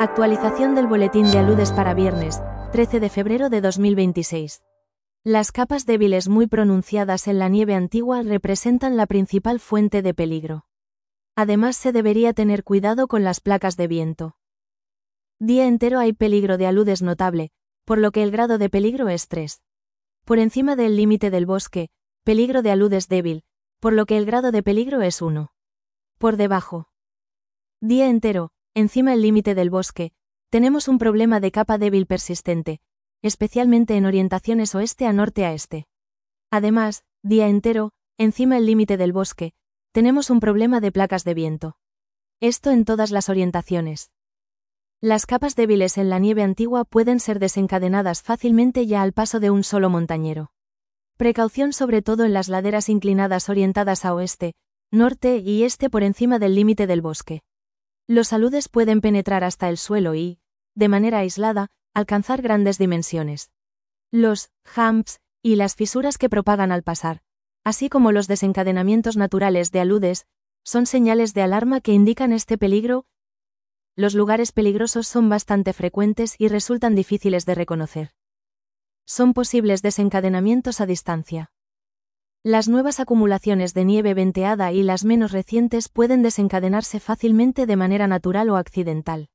Actualización del boletín de aludes para viernes, 13 de febrero de 2026. Las capas débiles muy pronunciadas en la nieve antigua representan la principal fuente de peligro. Además, se debería tener cuidado con las placas de viento. Día entero hay peligro de aludes notable, por lo que el grado de peligro es 3. Por encima del límite del bosque, peligro de aludes débil, por lo que el grado de peligro es 1. Por debajo. Día entero, encima el límite del bosque, tenemos un problema de capa débil persistente, especialmente en orientaciones oeste a norte a este. Además, día entero, encima el límite del bosque, tenemos un problema de placas de viento. Esto en todas las orientaciones. Las capas débiles en la nieve antigua pueden ser desencadenadas fácilmente ya al paso de un solo montañero. Precaución sobre todo en las laderas inclinadas orientadas a oeste, norte y este por encima del límite del bosque. Los aludes pueden penetrar hasta el suelo y, de manera aislada, alcanzar grandes dimensiones. Los humps y las fisuras que propagan al pasar, así como los desencadenamientos naturales de aludes, son señales de alarma que indican este peligro. Los lugares peligrosos son bastante frecuentes y resultan difíciles de reconocer. Son posibles desencadenamientos a distancia. Las nuevas acumulaciones de nieve venteada y las menos recientes pueden desencadenarse fácilmente de manera natural o accidental.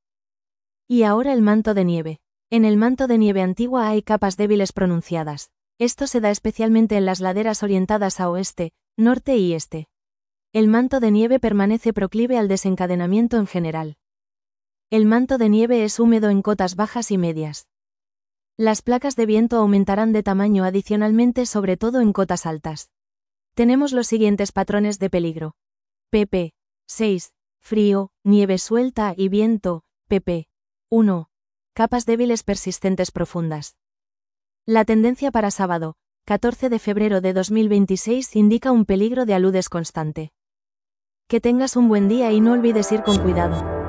Y ahora el manto de nieve. En el manto de nieve antigua hay capas débiles pronunciadas. Esto se da especialmente en las laderas orientadas a oeste, norte y este. El manto de nieve permanece proclive al desencadenamiento en general. El manto de nieve es húmedo en cotas bajas y medias. Las placas de viento aumentarán de tamaño adicionalmente sobre todo en cotas altas. Tenemos los siguientes patrones de peligro. pp. 6. Frío, nieve suelta y viento. pp. 1. Capas débiles persistentes profundas. La tendencia para sábado, 14 de febrero de 2026 indica un peligro de aludes constante. Que tengas un buen día y no olvides ir con cuidado.